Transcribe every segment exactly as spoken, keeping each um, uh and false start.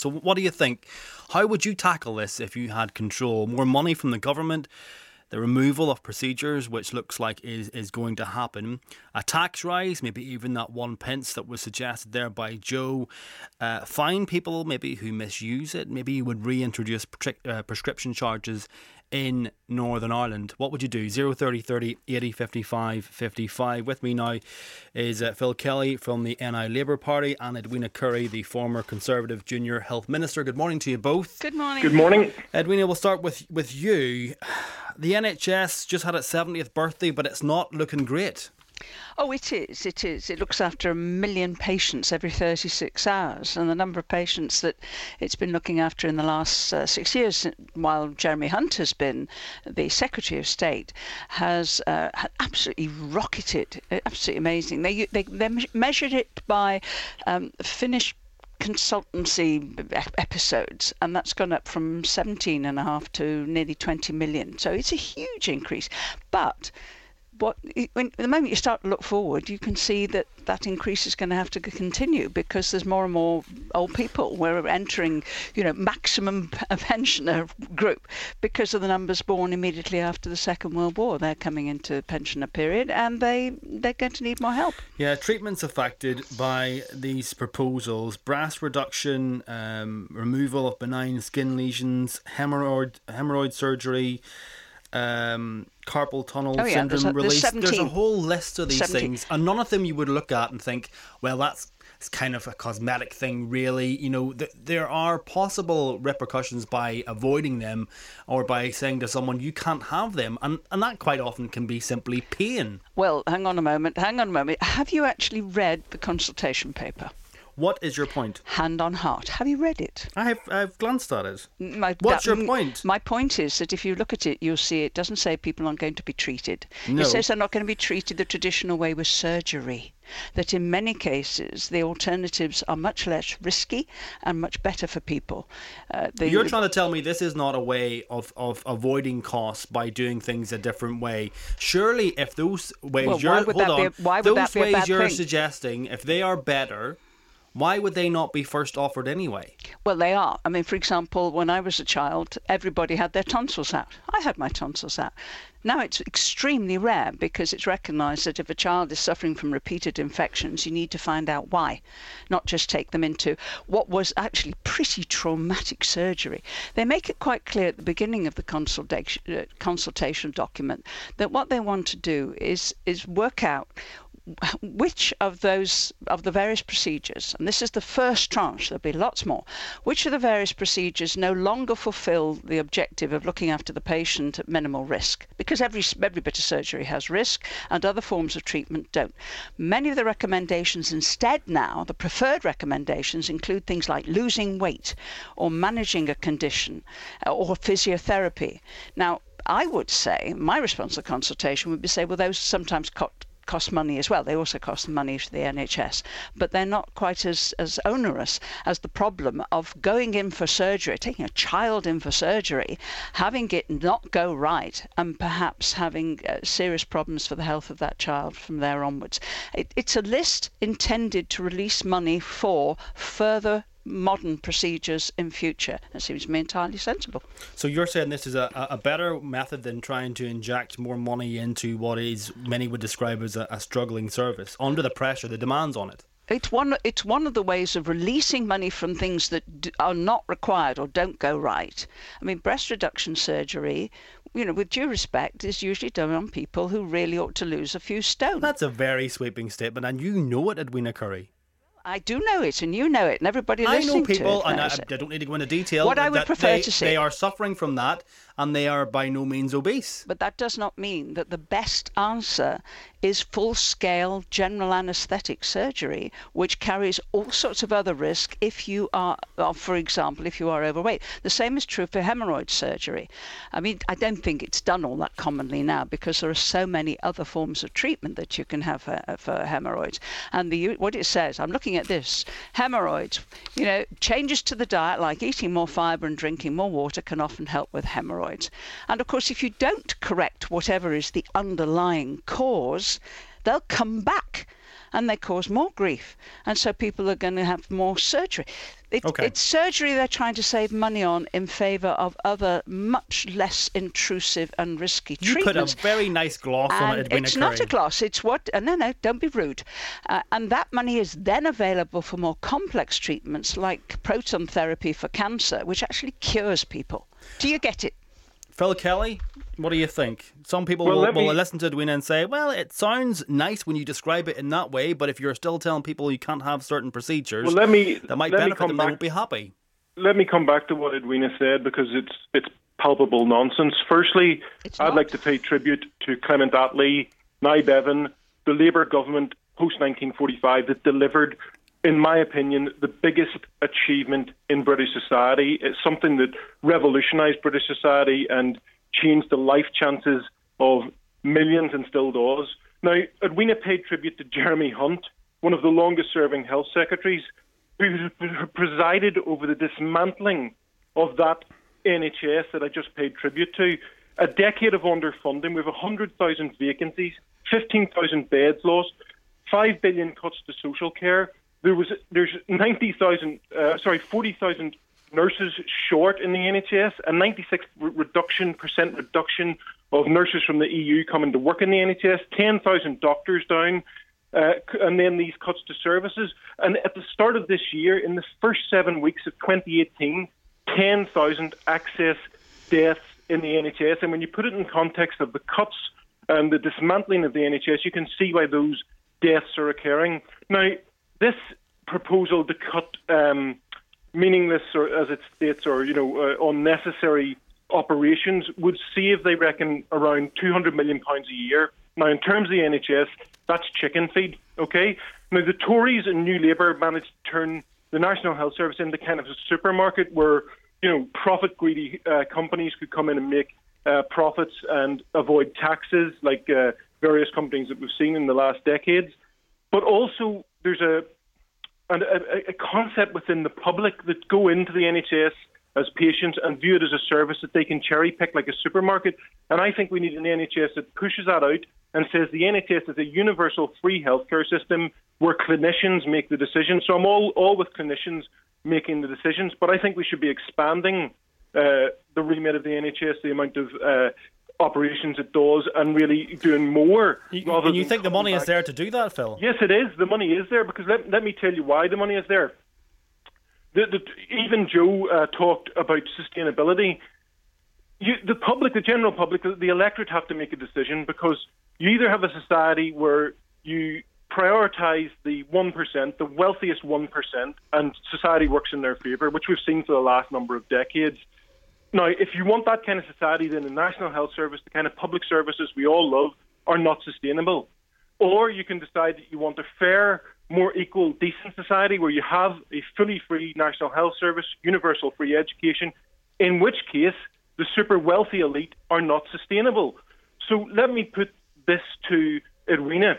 So what do you think? How would you tackle this if you had control? More money from the government? The removal of procedures, which looks like is, is going to happen. A tax rise, maybe even that one pence that was suggested there by Joe. Uh, fine people maybe who misuse it. Maybe you would reintroduce pre- uh, prescription charges in Northern Ireland. What would you do? zero thirty thirty eighty fifty-five fifty-five. With me now is uh, Phil Kelly from the N I Labour Party and Edwina Curry, the former Conservative Junior Health Minister. Good morning to you both. Good morning. Good morning. Edwina, we'll start with, with you. The N H S just had its seventieth birthday, but it's not looking great. Oh, it is. It is. It looks after a million patients every thirty-six hours. And the number of patients that it's been looking after in the last uh, six years, while Jeremy Hunt has been the Secretary of State, has uh, absolutely rocketed. Absolutely amazing. They, they, they measured it by um, Finnish consultancy episodes, and that's gone up from seventeen and a half to nearly twenty million. So it's a huge increase. But what when the moment you start to look forward, you can see that that increase is going to have to continue because there's more and more old people. We're entering, you know, maximum pensioner group because of the numbers born immediately after the Second World War. They're coming into pensioner period, and they they're going to need more help. Yeah, treatments affected by these proposals: breast reduction, um, removal of benign skin lesions, hemorrhoid hemorrhoid surgery. Um, carpal tunnel oh, yeah, syndrome there's a, release. There's, there's a whole list of these seventeen things, and none of them you would look at and think, well, that's it's kind of a cosmetic thing, really. You know, th- there are possible repercussions by avoiding them or by saying to someone, you can't have them, and, and that quite often can be simply pain. Well, hang on a moment, hang on a moment. Have you actually read the consultation paper? What is your point? Hand on heart. Have you read it? I have I've glanced at it. My, What's that, your point? My point is that if you look at it, you'll see it doesn't say people aren't going to be treated. No. It says they're not going to be treated the traditional way with surgery. That in many cases, the alternatives are much less risky and much better for people. Uh, the, You're trying to tell me this is not a way of, of avoiding costs by doing things a different way. Surely if those ways well, you're, why would hold that on, be a, why would those that be a ways bad you're thing? suggesting, if they are better, why would they not be first offered anyway? Well, they are. I mean, for example, when I was a child, everybody had their tonsils out. I had my tonsils out. Now it's extremely rare because it's recognised that if a child is suffering from repeated infections, you need to find out why, not just take them into what was actually pretty traumatic surgery. They make it quite clear at the beginning of the consultation, uh, consultation document that what they want to do is is work out which of those of the various procedures, and this is the first tranche, there'll be lots more, which of the various procedures no longer fulfill the objective of looking after the patient at minimal risk, because every every bit of surgery has risk and other forms of treatment don't. Many of the recommendations instead now, the preferred recommendations, include things like losing weight or managing a condition or physiotherapy. Now, I would say my response to consultation would be say, well, those sometimes cost cost money as well. They also cost money to the N H S, but they're not quite as, as onerous as the problem of going in for surgery, taking a child in for surgery, having it not go right, and perhaps having uh, serious problems for the health of that child from there onwards. It, it's a list intended to release money for further modern procedures in future. That seems to me entirely sensible. So you're saying this is a, a better method than trying to inject more money into what is many would describe as a, a struggling service under the pressure, the demands on it? It's one, it's one of the ways of releasing money from things that d- are not required or don't go right. I mean, breast reduction surgery, you know, with due respect, is usually done on people who really ought to lose a few stone. That's a very sweeping statement, and you know it, Edwina Curry. I do know it, and you know it, and everybody I listening know people, to it and I, knows it. I don't need to go into detail. What I would that prefer they, to see- they are suffering from that, and they are by no means obese. But that does not mean that the best answer is full-scale general anaesthetic surgery, which carries all sorts of other risk if you are, uh, for example, if you are overweight. The same is true for hemorrhoid surgery. I mean, I don't think it's done all that commonly now because there are so many other forms of treatment that you can have for, for hemorrhoids. And the what it says, I'm looking at this, hemorrhoids, you know, changes to the diet like eating more fibre and drinking more water can often help with hemorrhoids. And of course, if you don't correct whatever is the underlying cause, they'll come back. and they cause more grief. And so people are going to have more surgery. It, okay. It's surgery they're trying to save money on in favour of other much less intrusive and risky you treatments. You put a very nice gloss and on it, Edwina It's Curry. not a gloss. It's what... Uh, no, no, don't be rude. Uh, and that money is then available for more complex treatments like proton therapy for cancer, which actually cures people. Do you get it? Phil Kelly, what do you think? Some people well, will, me... will listen to Edwina and say, well, it sounds nice when you describe it in that way, but if you're still telling people you can't have certain procedures, well, let me, that might let benefit them, back. They won't be happy. Let me come back to what Edwina said, because it's it's palpable nonsense. Firstly, it's I'd not. like to pay tribute to Clement Attlee, Nye Bevan, the Labour government post nineteen forty-five that delivered, in my opinion, the biggest achievement in British society. It's something that revolutionised British society and changed the life chances of millions and still does. Now, Edwina paid tribute to Jeremy Hunt, one of the longest-serving health secretaries, who presided over the dismantling of that N H S that I just paid tribute to. A decade of underfunding, with one hundred thousand vacancies, fifteen thousand beds lost, five billion cuts to social care. There was there's ninety thousand, uh, sorry, forty thousand nurses short in the N H S, a ninety-six reduction percent reduction of nurses from the E U coming to work in the N H S, ten thousand doctors down. Uh, and then these cuts to services. And at the start of this year, in the first seven weeks of twenty eighteen, ten thousand access deaths in the N H S. And when you put it in context of the cuts and the dismantling of the N H S, you can see why those deaths are occurring. Now, this proposal to cut um, meaningless, or as it states, or you know, uh, unnecessary operations would save, they reckon, around two hundred million pounds a year. Now, in terms of the N H S, that's chicken feed, okay? Now, the Tories and New Labour managed to turn the National Health Service into kind of a supermarket where, you know, profit-greedy uh, companies could come in and make uh, profits and avoid taxes, like uh, various companies that we've seen in the last decades. But also, there's a, a, a concept within the public that go into the N H S as patients and view it as a service that they can cherry-pick like a supermarket. And I think we need an N H S that pushes that out and says the N H S is a universal free healthcare system where clinicians make the decisions. So I'm all, all with clinicians making the decisions, but I think we should be expanding uh, the remit of the N H S, the amount of uh, operations it does, and really doing more. You, and you think the money back. is there to do that, Phil? Yes, it is. The money is there, because let, let me tell you why the money is there. The, the, even Joe uh, talked about sustainability. You, the public, the general public, the, the electorate have to make a decision, because you either have a society where you prioritise the one percent, the wealthiest one percent, and society works in their favour, which we've seen for the last number of decades. Now, if you want that kind of society, then the National Health Service, the kind of public services we all love, are not sustainable. Or you can decide that you want a fair, more equal, decent society where you have a fully free National Health Service, universal free education, in which case the super wealthy elite are not sustainable. So let me put this to Edwina.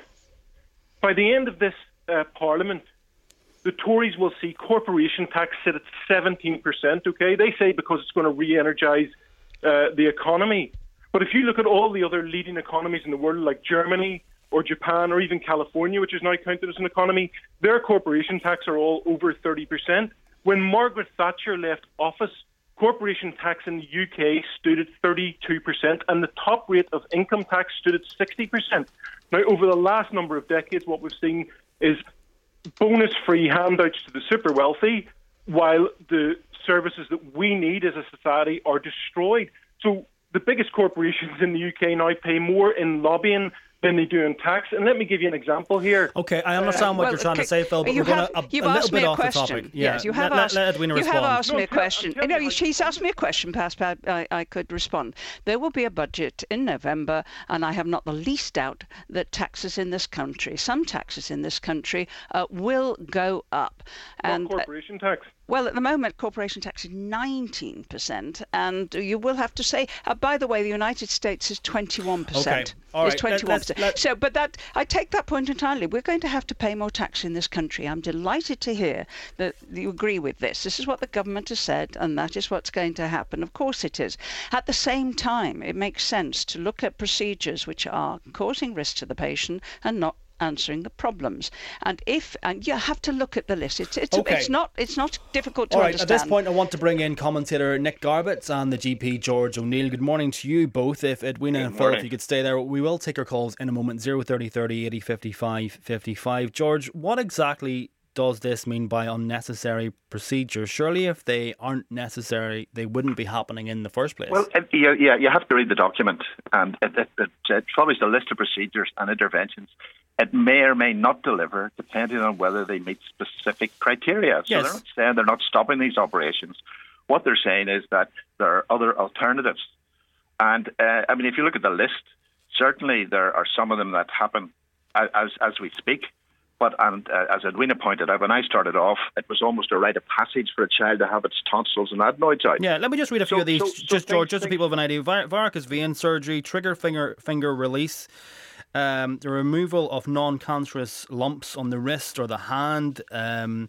By the end of this uh, Parliament, the Tories will see corporation tax sit at seventeen percent, okay? They say because it's going to re-energise uh, the economy. But if you look at all the other leading economies in the world, like Germany or Japan or even California, which is now counted as an economy, their corporation tax are all over thirty percent. When Margaret Thatcher left office, corporation tax in the U K stood at thirty-two percent, and the top rate of income tax stood at sixty percent. Now, over the last number of decades, what we've seen is bonus-free handouts to the super wealthy, while the services that we need as a society are destroyed. So the biggest corporations in the U K now pay more in lobbying than they do in tax. And let me give you an example here. Okay, I understand Uh, what well, you're trying okay, to say, Phil, but you we're have, going to a, you've a little asked bit me a off question. the topic. Yeah, Yes, you have let, asked, let, let Edwina you respond. have asked No, me a tell- question. tell You know, me- she's asked me a question, perhaps I, I, I could respond. There will be a budget in November, and I have not the least doubt that taxes in this country, some taxes in this country, uh, will go up. And Not corporation tax. Well, at the moment, corporation tax is nineteen percent, and you will have to say, uh, by the way, the United States is twenty-one percent. Okay, all right, It's let- twenty-one let's- percent. let- So, but that, I take that point entirely. We're going to have to pay more tax in this country. I'm delighted to hear that you agree with this. This is what the government has said, and that is what's going to happen. Of course it is. At the same time, it makes sense to look at procedures which are causing risk to the patient and not answering the problems. And if and you have to look at the list. It's it's, okay. it's not it's not difficult to All right, understand. at this point, I want to bring in commentator Nick Garbett and the G P George O'Neill. Good morning to you both. If Edwina and Phil, if you could stay there, we will take your calls in a moment. Zero thirty thirty eighty fifty-five fifty-five. George, what exactly does this mean by unnecessary procedures? Surely if they aren't necessary, they wouldn't be happening in the first place. Well, it, yeah, yeah, you have to read the document, and it, it, it, it follows a list of procedures and interventions. It may or may not deliver, depending on whether they meet specific criteria. So yes. they're not saying they're not stopping these operations. What they're saying is that there are other alternatives. And, uh, I mean, if you look at the list, certainly there are some of them that happen as as we speak. But and, uh, as Edwina pointed out, when I started off, it was almost a rite of passage for a child to have its tonsils and adenoids out. Yeah, let me just read a few so, of these, so, just so George, things, just so things, people have an idea. Vi- varicose vein surgery, trigger finger finger release, um, the removal of non-cancerous lumps on the wrist or the hand, um,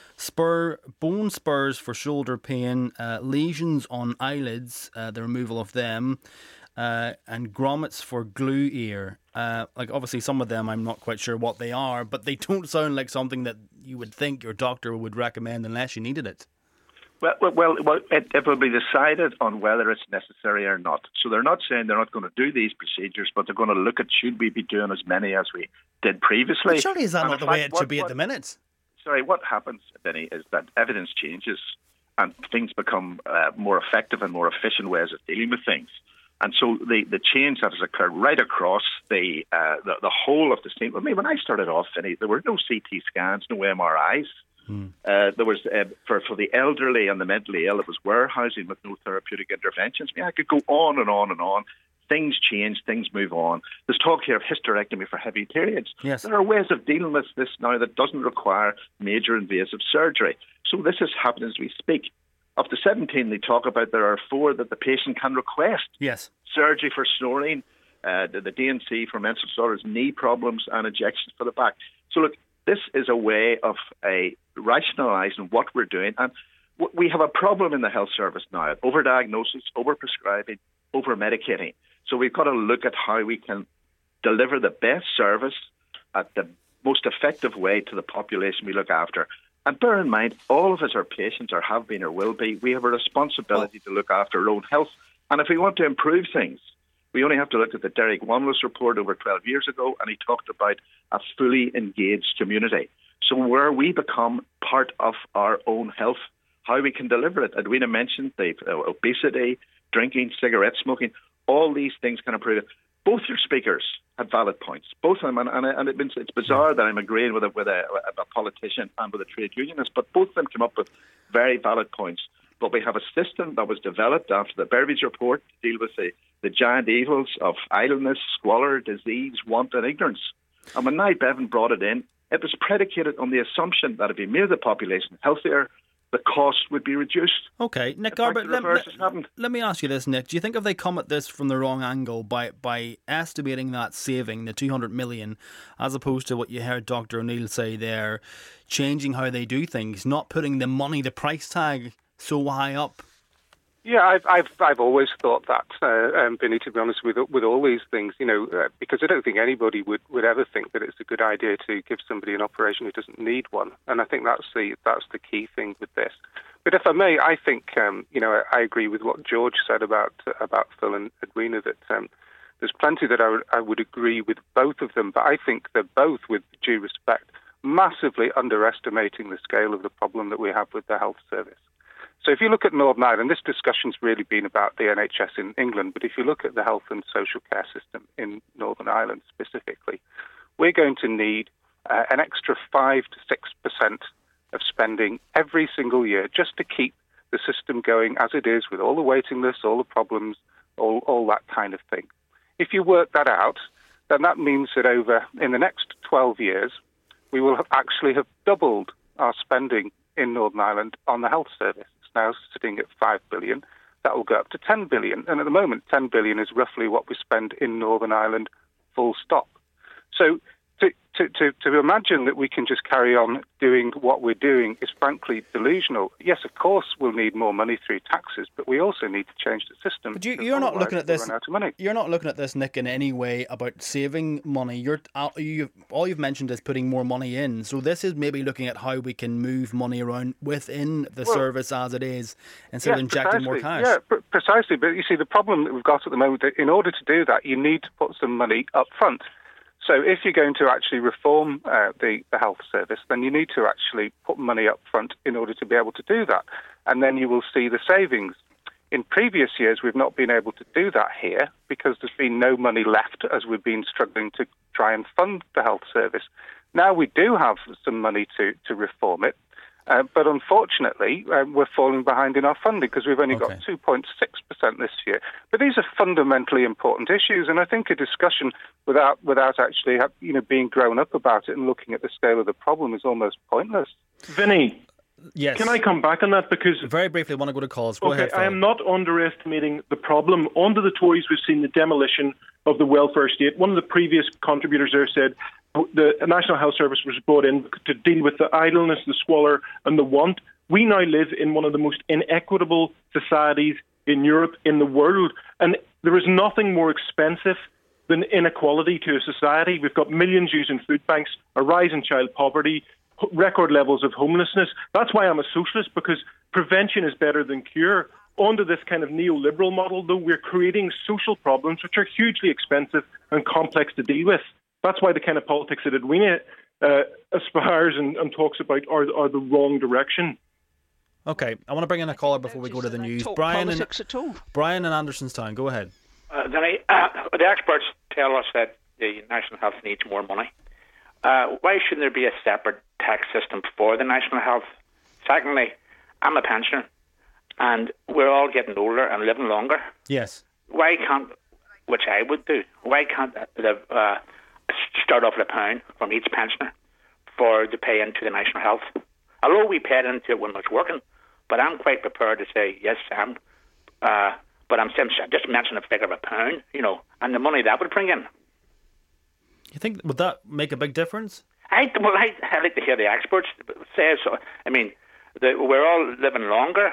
spur bone spurs for shoulder pain, uh, lesions on eyelids, uh, the removal of them. Uh, and grommets for glue ear. Uh, like obviously some of them I'm not quite sure what they are, but they don't sound like something that you would think your doctor would recommend unless you needed it. Well, well, well it, it will be decided on whether it's necessary or not. So they're not saying they're not going to do these procedures, but they're going to look at should we be doing as many as we did previously. But surely is that and not the fact, way it what, should be what, at the minute? Sorry, what happens, Benny, is that evidence changes and things become uh, more effective and more efficient ways of dealing with things. And so the, the change that has occurred right across the uh, the, the whole of the state. I mean, when I started off, Vinny, there were no C T scans, no M R Is. Hmm. Uh, there was uh, for for the elderly and the mentally ill, it was warehousing with no therapeutic interventions. I mean, I could go on and on and on. Things change, things move on. There's talk here of hysterectomy for heavy periods. Yes. There are ways of dealing with this now that doesn't require major invasive surgery. So this is happening as we speak. Of the seventeen they talk about, there are four that the patient can request. Yes. Surgery for snoring, uh, the, the D and C for menstrual disorders, knee problems, and injections for the back. So look, this is a way of uh, rationalising what we're doing. And w- we have a problem in the health service now, overdiagnosis, overprescribing, overmedicating. So we've got to look at how we can deliver the best service at the most effective way to the population we look after. And bear in mind, all of us are patients, or have been or will be. We have a responsibility to look after our own health. And if we want to improve things, we only have to look at the Derek Wanless report over twelve years ago, and he talked about a fully engaged community. So where we become part of our own health, how we can deliver it. Edwina mentioned the uh, obesity, drinking, cigarette smoking, all these things can improve it. Both your speakers had valid points, both of them, and, and, and it, it's bizarre that I'm agreeing with a, with a, a politician and with a trade unionist, but both of them came up with very valid points. But we have a system that was developed after the Burbidge report to deal with the, the giant evils of idleness, squalor, disease, want and ignorance. And when Nye Bevan brought it in, it was predicated on the assumption that if we made the population healthier, the cost would be reduced. Okay, Nick In fact, Garbett, the let, reverse has let, happened. let me ask you this, Nick. Do you think if they come at this from the wrong angle by by estimating that saving, the two hundred million, as opposed to what you heard Doctor O'Neill say there, changing how they do things, not putting the money, the price tag so high up? Yeah, I've I've I've always thought that, uh, um, Vinny, to be honest, with with all these things, you know, uh, because I don't think anybody would, would ever think that it's a good idea to give somebody an operation who doesn't need one, and I think that's the that's the key thing with this. But if I may, I think um, you know I, I agree with what George said about uh, about Phil and Edwina, that um, there's plenty that I would, I would agree with both of them, but I think they're both, with due respect, massively underestimating the scale of the problem that we have with the health service. So if you look at Northern Ireland, this discussion's really been about the N H S in England, but if you look at the health and social care system in Northern Ireland specifically, we're going to need uh, an extra five to six percent of spending every single year just to keep the system going as it is, with all the waiting lists, all the problems, all, all that kind of thing. If you work that out, then that means that over in the next twelve years, we will have actually have doubled our spending in Northern Ireland on the health service. Now sitting at five billion, that will go up to ten billion. And at the moment, ten billion is roughly what we spend in Northern Ireland, full stop. So to, to, to, to imagine that we can just carry on doing what we're doing is frankly delusional. Yes, of course, we'll need more money through taxes, but we also need to change the system. But you, you're not looking at this. Run out of money. You're not looking at this, Nick, in any way about saving money. You're you all you've mentioned is putting more money in. So this is maybe looking at how we can move money around within the well, service as it is, instead yes, of injecting precisely. more cash. Yeah, pr- precisely. But you see, the problem that we've got at the moment, that in order to do that, you need to put some money up front. So if you're going to actually reform uh, the, the health service, then you need to actually put money up front in order to be able to do that. And then you will see the savings. In previous years, we've not been able to do that here because there's been no money left as we've been struggling to try and fund the health service. Now we do have some money to, to reform it. Uh, but unfortunately, uh, we're falling behind in our funding because we've only okay. got two point six percent this year. But these are fundamentally important issues, and I think a discussion without without actually have, you know being grown up about it and looking at the scale of the problem is almost pointless. Vinny, yes, can I come back on that? Because very briefly, I want to go to calls. Go okay, ahead, Phil. I am not underestimating the problem. Under the Tories, we've seen the demolition of the welfare state. One of the previous contributors there said the National Health Service was brought in to deal with the idleness, the squalor and the want. We now live in one of the most inequitable societies in Europe, in the world, and there is nothing more expensive than inequality to a society. We've got millions using food banks, a rise in child poverty, record levels of homelessness. That's why I'm a socialist, because prevention is better than cure. Under this kind of neoliberal model, though, we're creating social problems which are hugely expensive and complex to deal with. That's why the kind of politics that Edwina uh, aspires and, and talks about are, are the wrong direction. Okay, I want to bring in a caller before we go to the news. Brian and, Brian in Andersonstown, go ahead. Uh, then I, uh, the experts tell us that the National Health needs more money. Uh, why shouldn't there be a separate tax system for the National Health? Secondly, I'm a pensioner, and we're all getting older and living longer. Yes. Why can't, which I would do, why can't the uh, start off with a pound from each pensioner for the pay into the National Health? Although we paid into it when it was working, but I'm quite prepared to say, yes, Sam, uh, but I'm just mentioning a figure of a pound, you know, and the money that would bring in. You think, would that make a big difference? I, well, I, I'd like to hear the experts say so. I mean, the, we're all living longer.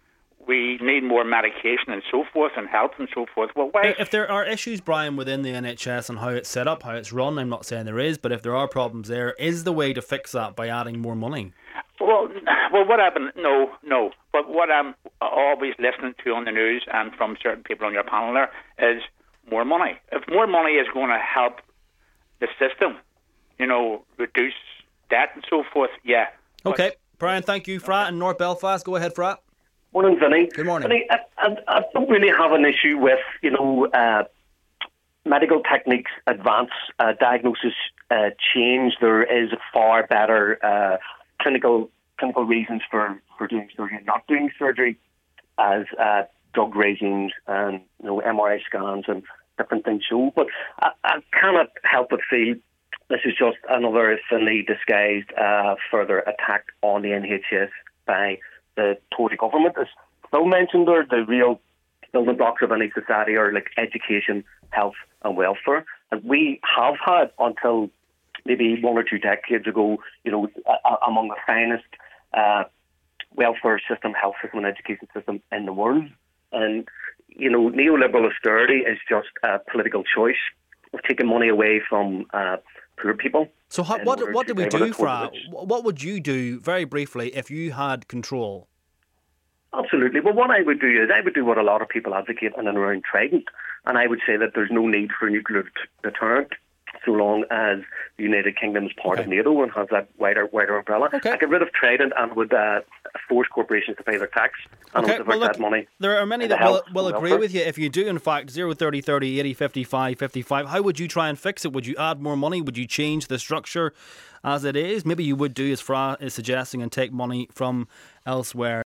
We need more medication and so forth, and help and so forth. Well, why? If there are issues, Brian, within the N H S and how it's set up, how it's run, I'm not saying there is, but if there are problems there, is the way to fix that by adding more money? Well, well, what happened? No, no. But what I'm always listening to on the news and from certain people on your panel there is more money. If more money is going to help the system, you know, reduce debt and so forth, yeah. Okay, Brian, thank you. Frat in North Belfast, go ahead, Frat. Morning, Vinny. Good morning. Vinny, I, I, I don't really have an issue with, you know, uh, medical techniques advance, uh, diagnosis uh, change. There is far better uh, clinical clinical reasons for, for doing surgery and not doing surgery, as uh, drug regimes and, you know, M R I scans and different things show. But I, I cannot help but feel this is just another thinly disguised uh, further attack on the N H S by the Tory government. As Phil mentioned there, the real building blocks of any society are like education, health and welfare. And we have had, until maybe one or two decades ago, you know, a, a, among the finest uh, welfare system, health system and education system in the world. And, you know, neoliberal austerity is just a political choice of taking money away from uh, poor people. So how, what what do we do, Fra? What would you do, very briefly, if you had control? Absolutely. Well, what I would do is I would do what a lot of people advocate in and around Trident, and I would say that there's no need for a nuclear deterrent so long as the United Kingdom is part okay. of NATO and has that wider wider umbrella. Okay. I'd get rid of Trident and would uh, force corporations to pay their tax and okay. would divert well, look, that money. There are many that will, will agree with you. If you do, in fact, zero thirty thirty eighty fifty-five fifty-five, how would you try and fix it? Would you add more money? Would you change the structure as it is? Maybe you would do as Fra is suggesting and take money from elsewhere.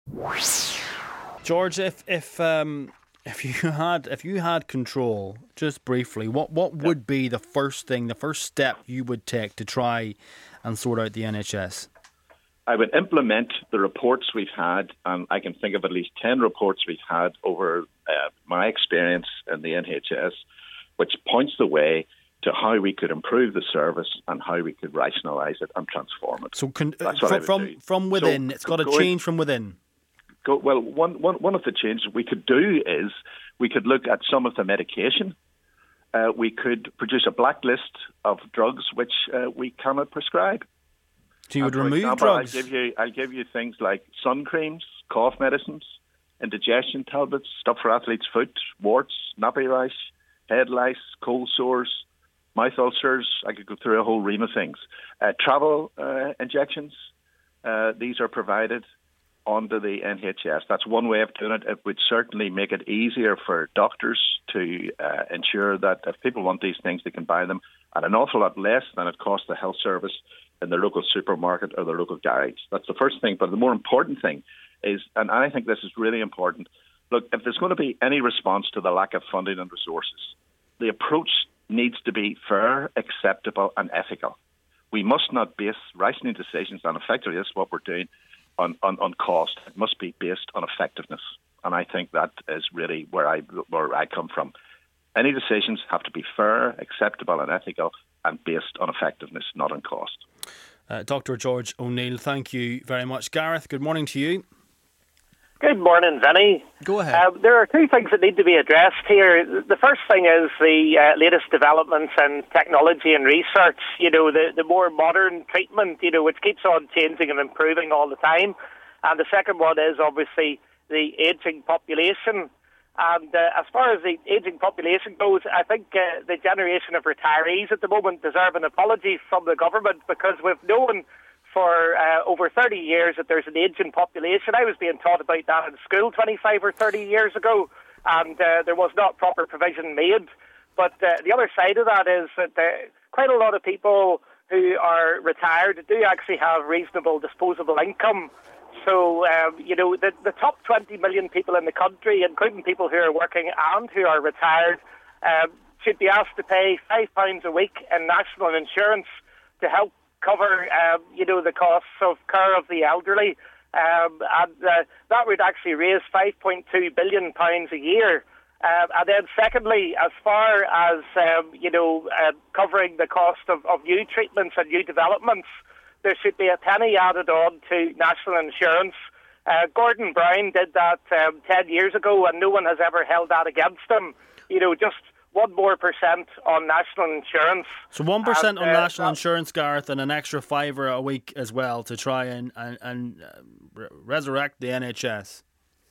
George, if if um, if you had if you had control, just briefly, what, what would be the first thing, the first step you would take to try and sort out the N H S? I would implement the reports we've had, and I can think of at least ten reports we've had over uh, my experience in the N H S, which points the way to how we could improve the service and how we could rationalise it and transform it. So can, uh, from from, from within, so, it's got to change from within. Go, well, one, one, one of the changes we could do is we could look at some of the medication. Uh, we could produce a blacklist of drugs which uh, we cannot prescribe. So you would and for remove example, drugs? I'll give you, I'll give you things like sun creams, cough medicines, indigestion tablets, stuff for athlete's foot, warts, nappy rash, head lice, cold sores, mouth ulcers. I could go through a whole ream of things. Uh, travel uh, injections, uh, these are provided onto the N H S. That's one way of doing it. It would certainly make it easier for doctors to uh, ensure that if people want these things, they can buy them at an awful lot less than it costs the health service in their local supermarket or their local garage. That's the first thing. But the more important thing is, and I think this is really important, look, if there's going to be any response to the lack of funding and resources, the approach needs to be fair, acceptable and ethical. We must not base rationing decisions, and effectively this is what we're doing, on, on, on cost. It must be based on effectiveness. And I think that is really where I where I come from. Any decisions have to be fair, acceptable and ethical and based on effectiveness, not on cost. Uh, Doctor George O'Neill, thank you very much. Gareth, good morning to you. Good morning, Vinny. Go ahead. Uh, there are two things that need to be addressed here. The first thing is the uh, latest developments in technology and research, you know, the, the more modern treatment, you know, which keeps on changing and improving all the time. And the second one is obviously the ageing population. And uh, as far as the ageing population goes, I think uh, the generation of retirees at the moment deserve an apology from the government, because we've known for uh, over thirty years that there's an ageing population. I was being taught about that in school twenty-five or thirty years ago, and uh, there was not proper provision made. But uh, the other side of that is that uh, quite a lot of people who are retired do actually have reasonable disposable income. So, um, you know, the, the top twenty million people in the country, including people who are working and who are retired, um, should be asked to pay five pounds a week in national insurance to help cover, um, you know, the costs of care of the elderly. Um, and uh, that would actually raise five point two billion pounds a year. Uh, and then secondly, as far as, um, you know, uh, covering the cost of, of new treatments and new developments, there should be a penny added on to national insurance. Uh, Gordon Brown did that um, ten years ago, and no one has ever held that against him. You know, just one more percent on national insurance. So one percent and, on uh, national insurance, Gareth, and an extra fiver a week as well to try and and, and uh, re- resurrect the N H S.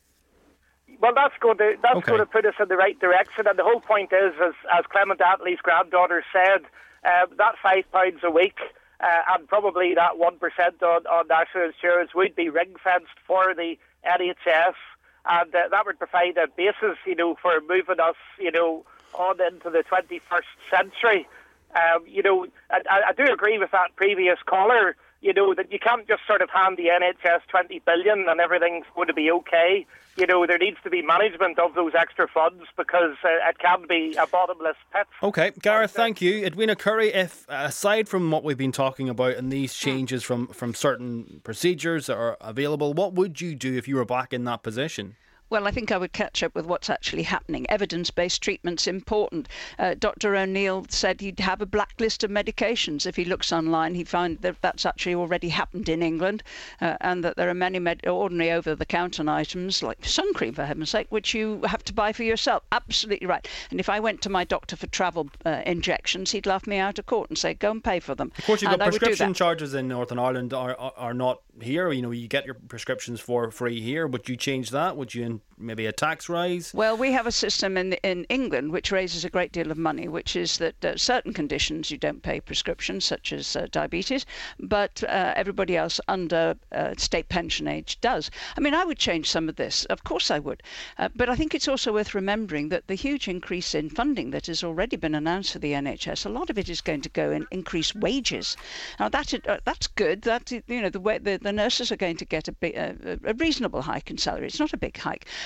Well, that's going to that's Okay. going to put us in the right direction. And the whole point is, as as Clement Attlee's granddaughter said, uh, that five pounds a week uh, and probably that one percent on, on national insurance would be ring fenced for the N H S, and uh, that would provide a basis, you know, for moving us, you know, on into the twenty-first century. Um, you know, I, I do agree with that previous caller, you know, that you can't just sort of hand the N H S twenty billion and everything's going to be okay. You know, there needs to be management of those extra funds, because uh, it can be a bottomless pit. Okay, Gareth, thank you. Edwina Curry, if aside from what we've been talking about and these changes from, from certain procedures that are available, what would you do if you were back in that position? Well, I think I would catch up with what's actually happening. Evidence-based treatment's important. Uh, Doctor O'Neill said he'd have a blacklist of medications. If he looks online, he found that that's actually already happened in England, uh, and that there are many med- ordinary over-the-counter items, like sun cream, for heaven's sake, which you have to buy for yourself. Absolutely right. And if I went to my doctor for travel uh, injections, he'd laugh me out of court and say, go and pay for them. Of course, you've and got I would do prescription that. charges in Northern Ireland are, are are not here. You know, you get your prescriptions for free here. Would you change that? Would you in, maybe a tax rise? Well, we have a system in in England which raises a great deal of money, which is that uh, certain conditions you don't pay prescriptions, such as uh, diabetes, but uh, everybody else under uh, state pension age does. I mean, I would change some of this. Of course I would. Uh, but I think it's also worth remembering that the huge increase in funding that has already been announced for the N H S, a lot of it is going to go in increased wages. Now, that, uh, that's good. That, you know, the, way, the, the nurses are going to get a, big, uh, a reasonable hike in salary. It's not a big hike.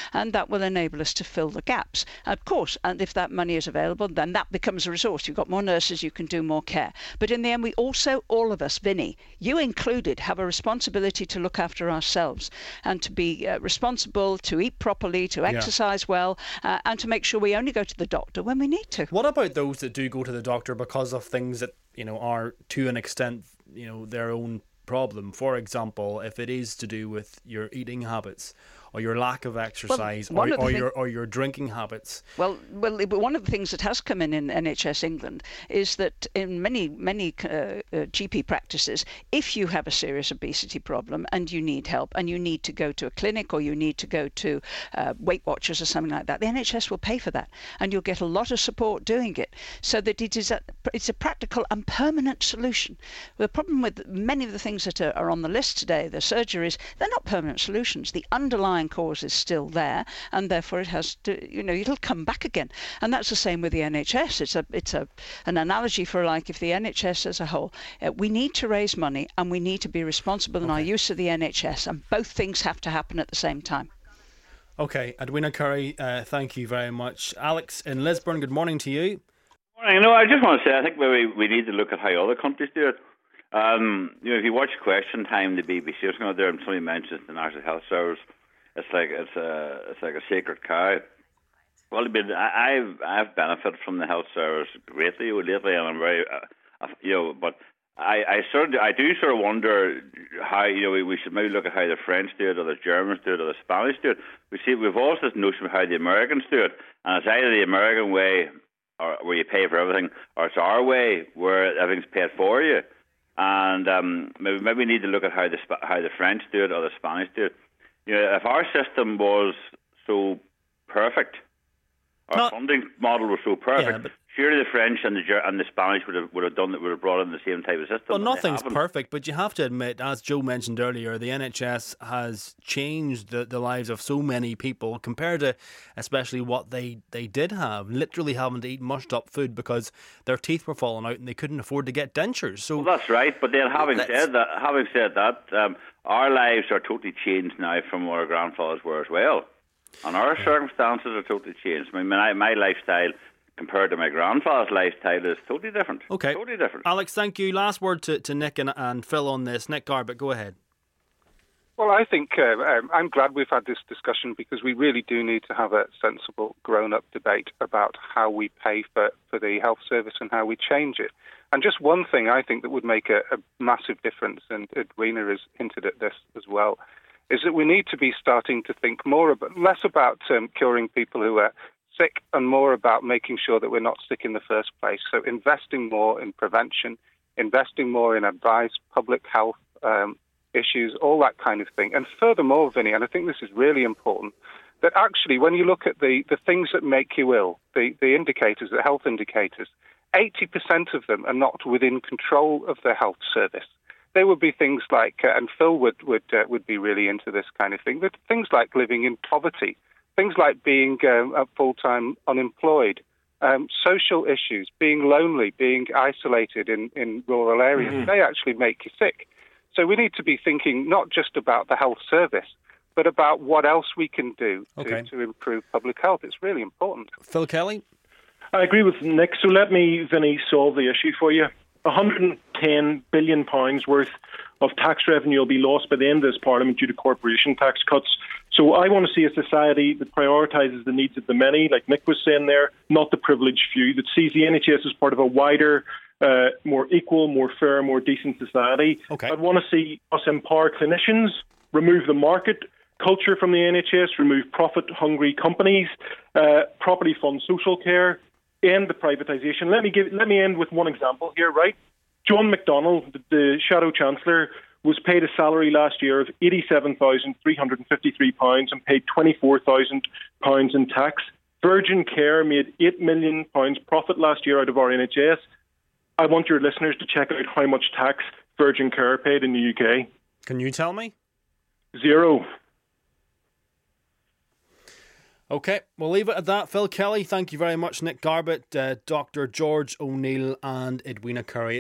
and that will enable us to fill the gaps. Of course, and if that money is available, then that becomes a resource. You've got more nurses, you can do more care. But in the end, we also, all of us, Vinny, you included, have a responsibility to look after ourselves and to be uh, responsible, to eat properly, to exercise yeah. well, uh, and to make sure we only go to the doctor when we need to. What about those that do go to the doctor because of things that, you know, are to an extent, you know, their own problem? For example, if it is to do with your eating habits or your lack of exercise well, or, or thing- your or your drinking habits. Well, well, one of the things that has come in in N H S England is that in many many uh, uh, G P practices, if you have a serious obesity problem and you need help and you need to go to a clinic or you need to go to uh, Weight Watchers or something like that, the N H S will pay for that, and you'll get a lot of support doing it, so that it is a, it's a practical and permanent solution. The problem with many of the things that are, are on the list today, the surgeries, they're not permanent solutions. The underlying cause is still there, and therefore it has to, you know, it'll come back again. And that's the same with the N H S. It's a, it's a, an analogy for like if the N H S as a whole, uh, we need to raise money and we need to be responsible in okay. our use of the N H S, and both things have to happen at the same time. Okay, Edwina Curry, uh, thank you very much. Alex in Lisburn, good morning to you. Morning. No, I just want to say, I think maybe we need to look at how other countries do it. Um, you know, if you watch Question Time, the B B C, or there, and somebody mentions the National Health Service, it's like it's a it's like a sacred cow. Well, I, I've I've benefited from the health service greatly lately, and I'm very, uh, you know, but I, I sort of I do sort of wonder how, you know, we, we should maybe look at how the French do it, or the Germans do it, or the Spanish do it. We see we've also this notion of how the Americans do it, and it's either the American way, or where you pay for everything, or it's our way where everything's paid for you. And um, maybe maybe we need to look at how the how the French do it or the Spanish do it. You know, if our system was so perfect, our Not, funding model was so perfect, yeah, but surely the French and the and the Spanish would have would have done that, would have brought in the same type of system. Well, nothing's perfect, but you have to admit, as Joe mentioned earlier, the N H S has changed the, the lives of so many people compared to, especially what they, they did have, literally having to eat mushed up food because their teeth were falling out and they couldn't afford to get dentures. So well, that's right. But then, having said that, having said that, um, our lives are totally changed now from what our grandfathers were as well, and our yeah. circumstances are totally changed. I mean, my, my lifestyle compared to my grandfather's lifestyle is totally different. Okay. Totally different. Alex, thank you. Last word to, to Nick and, and Phil on this. Nick Garbutt, go ahead. Well, I think uh, um, I'm glad we've had this discussion, because we really do need to have a sensible, grown-up debate about how we pay for, for the health service and how we change it. And just one thing I think that would make a, a massive difference, and Edwina has hinted at this as well, is that we need to be starting to think more about, less about um, curing people who are sick and more about making sure that we're not sick in the first place. So investing more in prevention, investing more in advice, public health um, issues, all that kind of thing. And furthermore, Vinny, and I think this is really important, that actually when you look at the, the things that make you ill, the, the indicators, the health indicators, eighty percent of them are not within control of the health service. There would be things like, uh, and Phil would would uh, would be really into this kind of thing, but things like living in poverty, things like being um, full-time unemployed, um, social issues, being lonely, being isolated in, in rural areas, mm-hmm. they actually make you sick. So we need to be thinking not just about the health service, but about what else we can do okay. to, to improve public health. It's really important. Phil Kelly? I agree with Nick. So let me, Vinny, solve the issue for you. one hundred ten billion pounds worth of tax revenue will be lost by the end of this Parliament due to corporation tax cuts. So I want to see a society that prioritises the needs of the many, like Nick was saying there, not the privileged few, that sees the N H S as part of a wider, uh, more equal, more fair, more decent society. Okay. I'd want to see us empower clinicians, remove the market culture from the N H S, remove profit-hungry companies, uh, properly fund social care, end the privatisation. Let me give. Let me end with one example here, right? John McDonnell, the Shadow Chancellor, was paid a salary last year of eighty-seven thousand three hundred fifty-three pounds and paid twenty-four thousand pounds in tax. Virgin Care made eight million pounds profit last year out of our N H S. I want your listeners to check out how much tax Virgin Care paid in the U K. Can you tell me? Zero. Okay, we'll leave it at that. Phil Kelly, thank you very much. Nick Garbutt, uh, Doctor George O'Neill and Edwina Curry.